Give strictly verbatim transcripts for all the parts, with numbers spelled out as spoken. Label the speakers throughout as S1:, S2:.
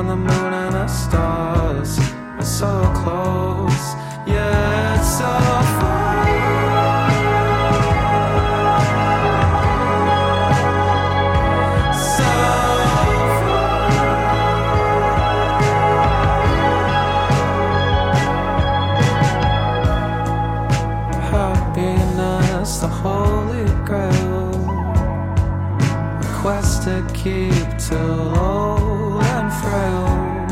S1: when the moon and the stars are so close. Yeah, it's so far. The holy grail, a quest to keep till old and frail.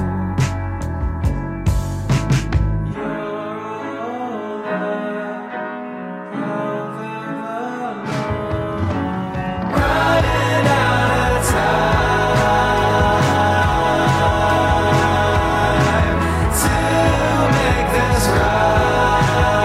S1: Running out of time to make this right.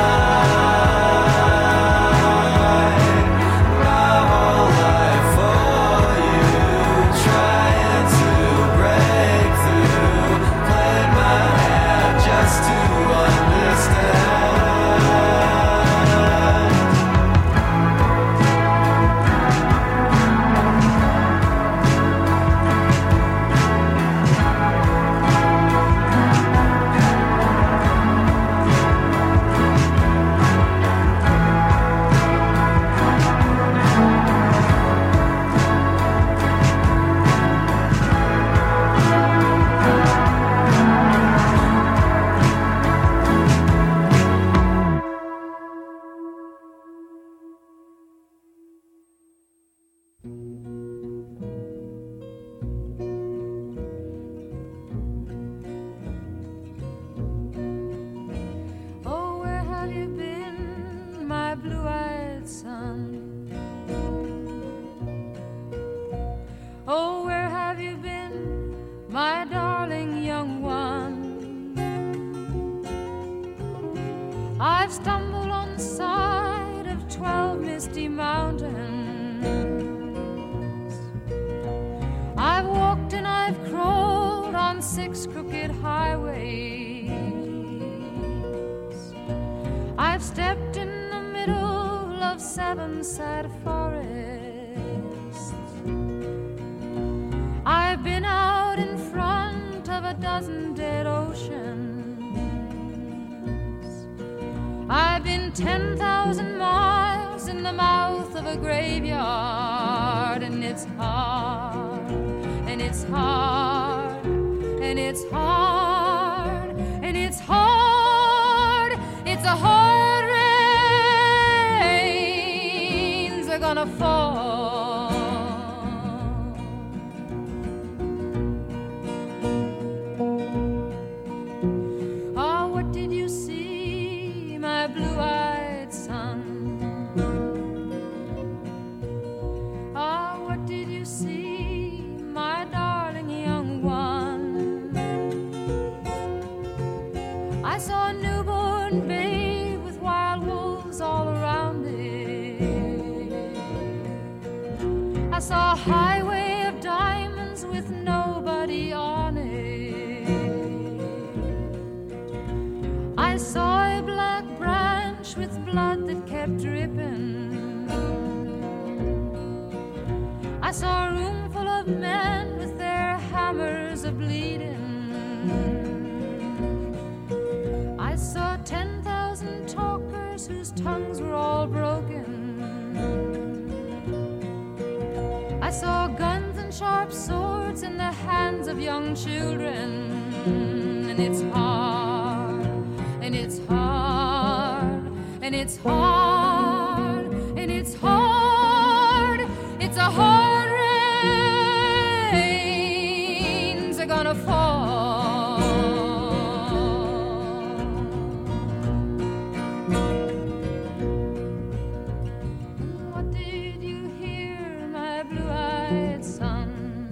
S2: I've stumbled on the side of twelve misty mountains. I've walked and I've crawled on six crooked highways. I've stepped in the middle of seven sad forests. I've been out in front of a dozen dead oceans. I've been ten thousand miles in the mouth of a graveyard, and it's hard, and it's hard, and it's hard, and it's hard. It's a hard rains are gonna fall. Oh, what did you see, my blue-eyed son? Oh, what did you see, my darling young one? I saw a newborn babe with wild wolves all around it. I saw a highway of diamonds with nobody on it. I saw a black branch with blood that kept dripping. I saw a room full of men with their hammers a-bleeding. I saw ten thousand talkers whose tongues were all broken. I saw guns and sharp swords in the hands of young children. And it's hard, and it's hard, and it's hard, and it's hard. It's a hard rains are gonna fall. What did you hear, my blue-eyed son?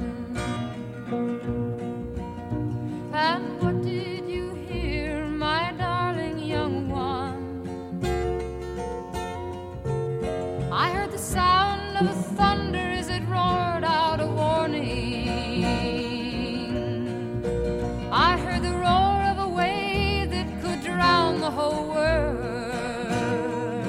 S2: And what did you hear, my darling young one? I heard the sound of a thunder as it roared out a warning. I heard the roar of a wave that could drown the whole world.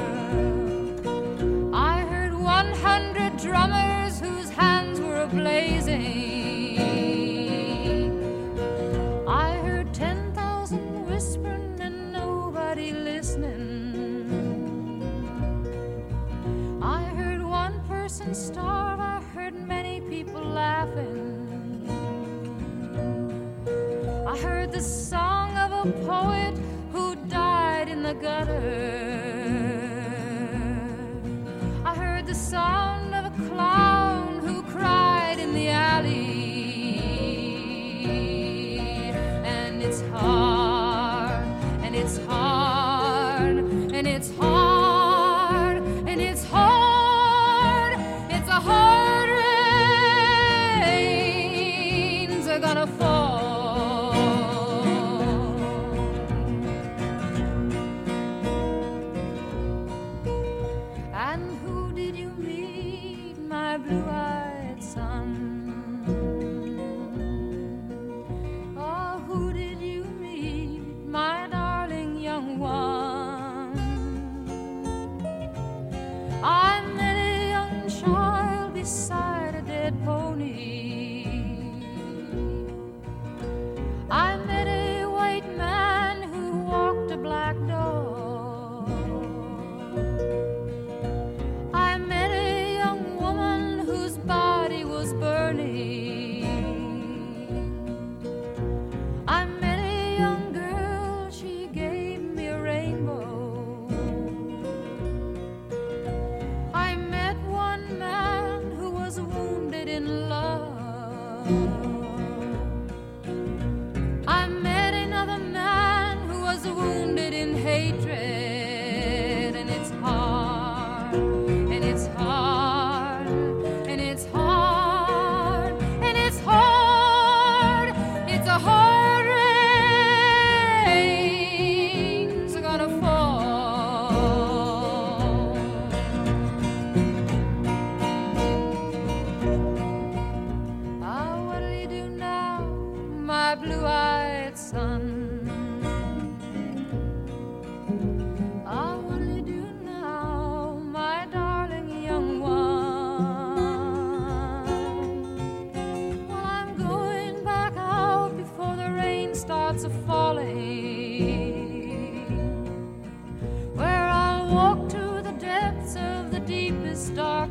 S2: I heard one hundred drummers whose hands were ablazing. laughing. I heard the song of a poet who died in the gutter. I heard the sound of a clown who cried in the alley. And it's hard, and it's hard, and it's hard, and it's hard. It's a hard rains are gonna fall. And who did you meet, my blue-eyed son? Oh, who did you meet, my darling young one? I met a young child beside a dead pony. I met a white man who walked a black dog. I met a young woman whose body was burning. I met a young girl, she gave me a rainbow. I met one man who was wounded in love. I met another man who was wounded in hatred. And it's hard, and it's hard, and it's hard, and it's hard. It's a hard rains are gonna fall. Ah, what'll you do now, my blue-eyed son? Ah, what'll you do now, my darling young one? Well, I'm going back out before the rain starts a-falling, where I'll walk to the depths of the deepest dark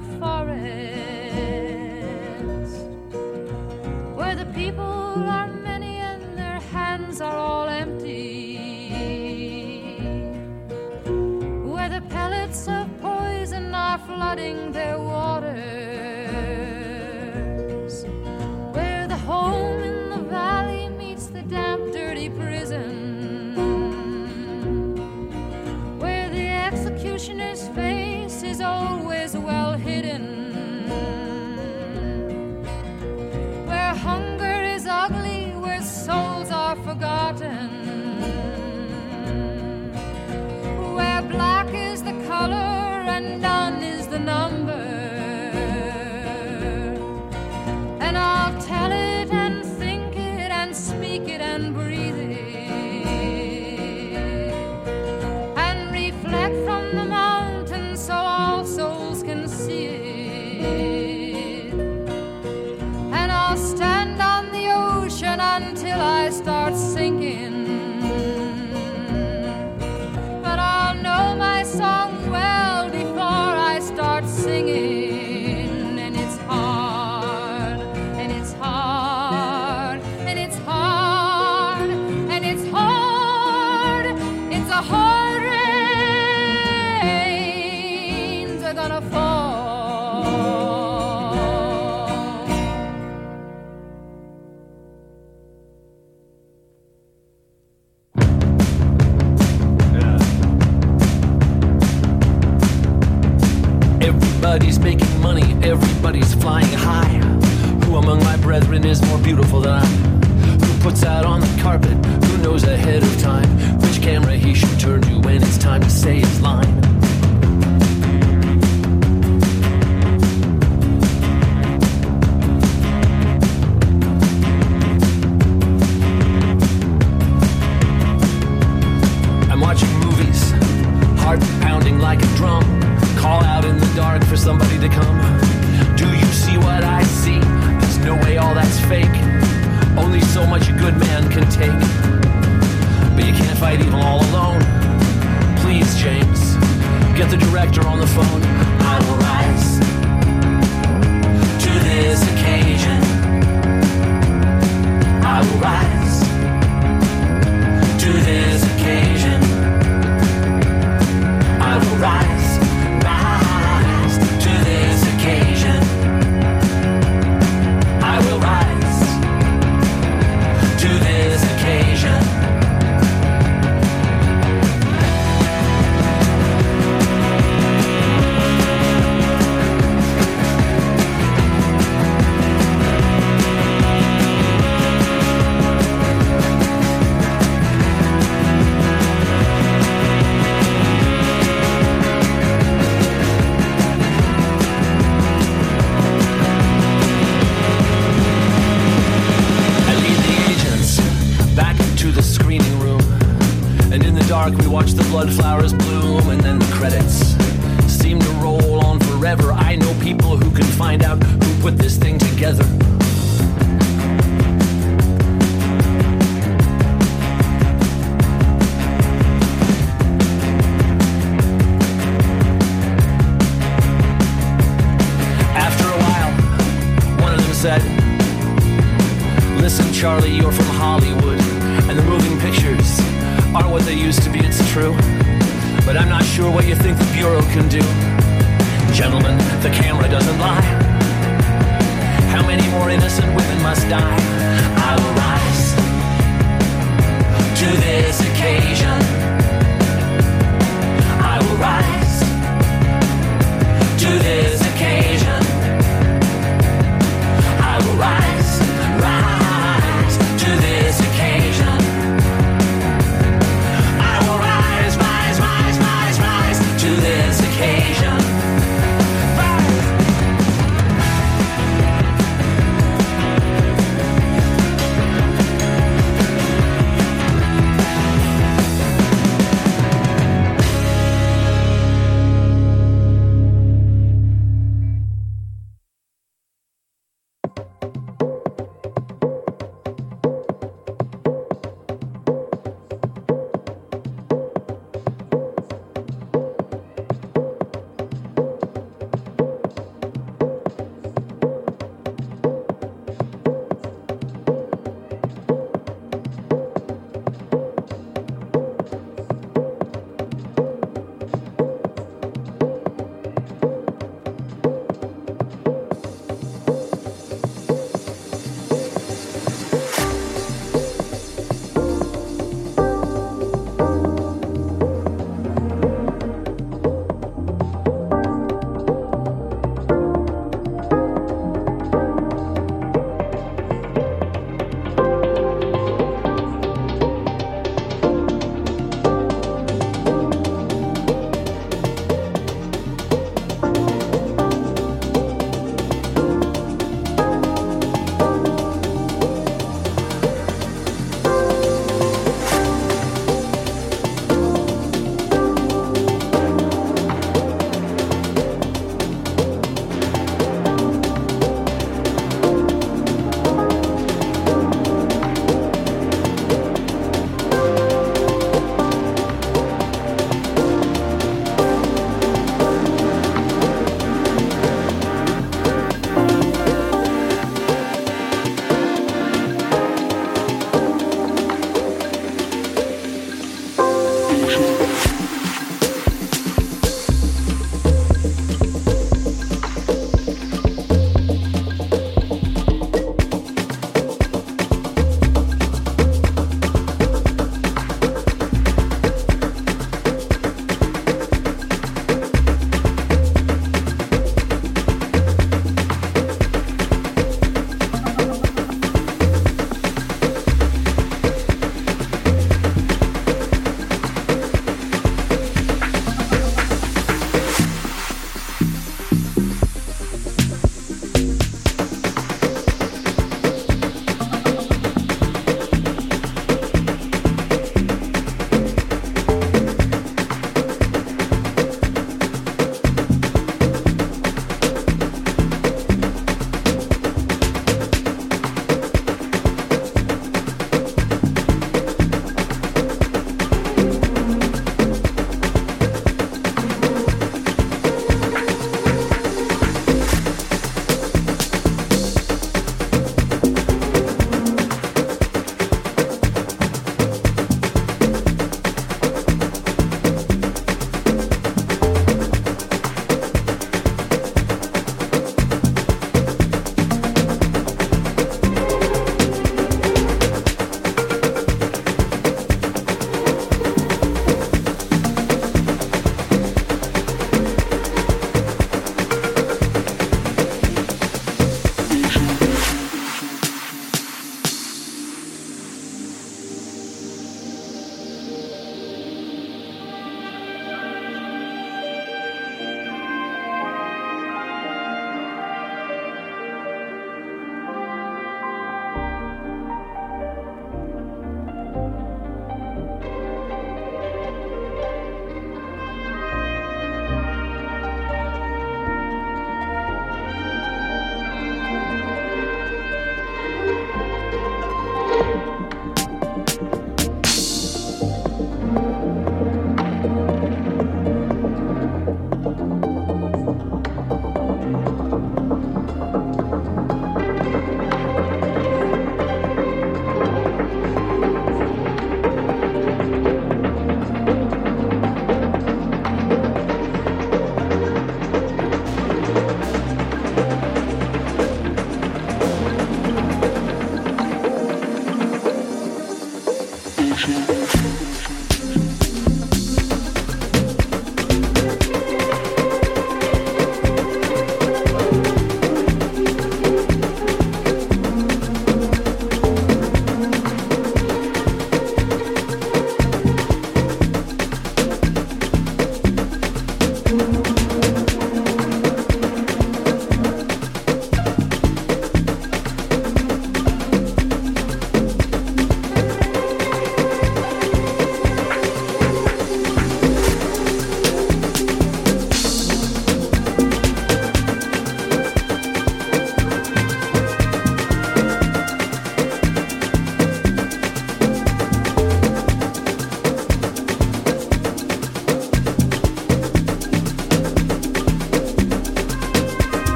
S2: forest, where the people are many and their hands are all empty, where the pellets of poison are flooding their waters, where the home in the valley meets the damp, dirty prison, where the executioner's face is always well hidden, where hunger is ugly, where souls are forgotten, where black is the color and none is the number. And I'll tell it and think it and speak it and breathe it, and reflect from the mountain so all souls can see it. And I'll stand on the ocean until I start sinking, but I'll know my song well before I start singing. And it's hard, and it's hard, and it's hard, and it's hard. It's a hard rains are gonna fall.
S3: Everybody's making money, everybody's flying high. Who among my brethren is more beautiful than I? Who puts out on the carpet? Who knows ahead of time which camera he should turn to when it's time to say his line? I'm watching movies, heart pounding like a drum. Call out in the dark for somebody to come. Do you see what I see? There's no way all that's fake. Only so much a good man can take. But you can't fight evil all alone. Please, James, get the director dark, we watch the blood flowers bloom, and then the credits seem to roll on forever. I know people who can find out who put this thing together. After a while, one of them said, "Listen, Charlie, you're from Hollywood, and the moving pictures aren't what they used to be, it's true. But I'm not sure what you think the Bureau can do. Gentlemen, the camera doesn't lie. How many more innocent women must die? I will rise to this occasion. I will rise to this occasion. I will rise, rise to this occasion. I will rise, rise, rise, rise, rise to this occasion. Rise.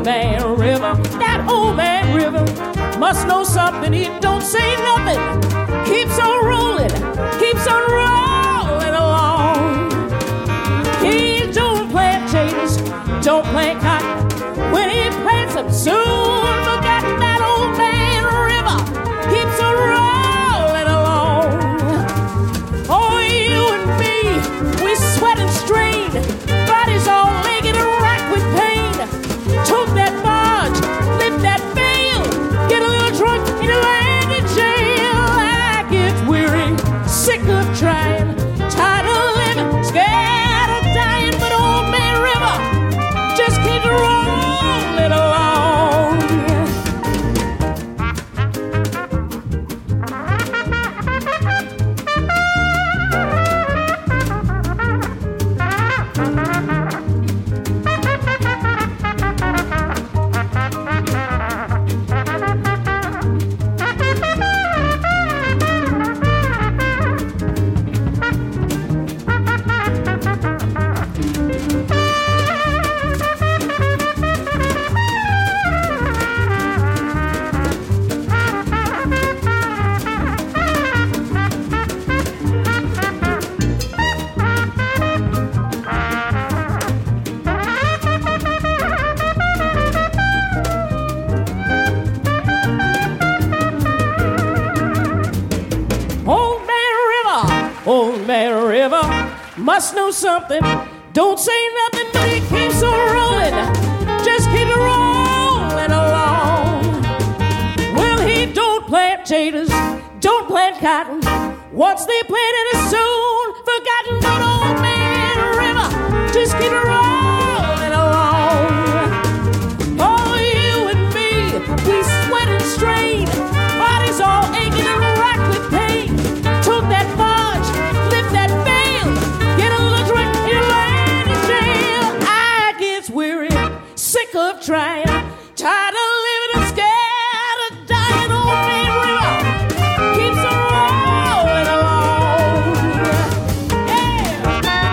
S4: old man river, that old man river must know something. He don't say nothing, keeps on rolling, keeps on rolling along. He don't plant potatoes, don't plant cotton. When he plants them, soon forgotten that old man river keeps on rolling along. Oh, you and me, we sweat and strain, bodies all aching and racked with pain. Tote that barge, lift that bale, get a little drunk and you land in jail. I get weary, sick of trying, tired of living, scared of dying, but old man river just keeps rolling along. Old man river must know something. Don't say nothing, but he keeps on rolling. Just keep rolling along. Well, he don't plant potatoes, don't plant cotton. Once they planted it, soon forgotten. But old man river just keep rolling along. Oh, you and me, we sweat and strain, bodies all aching and racked with pain. Took that barge, lift that bale, get a little drink, you land in jail. I get weary, sick of trying, tired of living and scared of dying. Old man river keeps on rolling along. Yeah.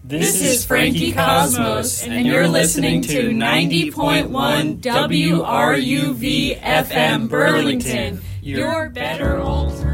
S5: This is Frankie Cosmos, and you're listening to ninety point one W R U V F M Burlington, your better alternative.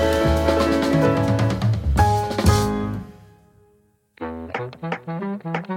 S6: Thank you.